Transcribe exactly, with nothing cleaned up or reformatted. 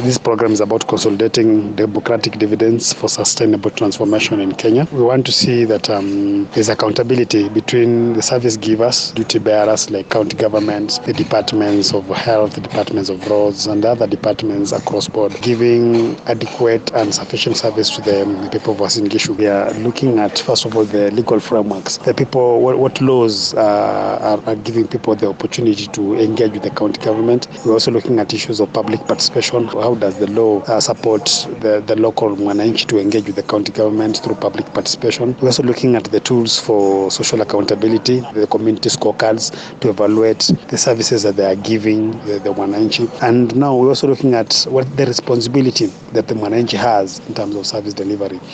this program is about consolidating democratic dividends for sustainable transformation in Kenya. We want to see that um, there's accountability between the service givers, duty bearers like county governments, the departments of health, the departments of roads, and other departments across board, giving adequate and sufficient service to the people of Uasin Gishu. We are looking at, first of all, the legal frameworks. The people, what, what laws uh, are, are giving people the opportunity to engage with the county government. We're also looking at issues of public participation. How does the law uh, support the, the local mwananchi to engage with the county government through public participation? We're also looking at the tools for social accountability, the community scorecards to evaluate the services that they are giving the, the mwananchi. And now we're also looking at what the responsibility that the mwananchi has in terms of service delivery.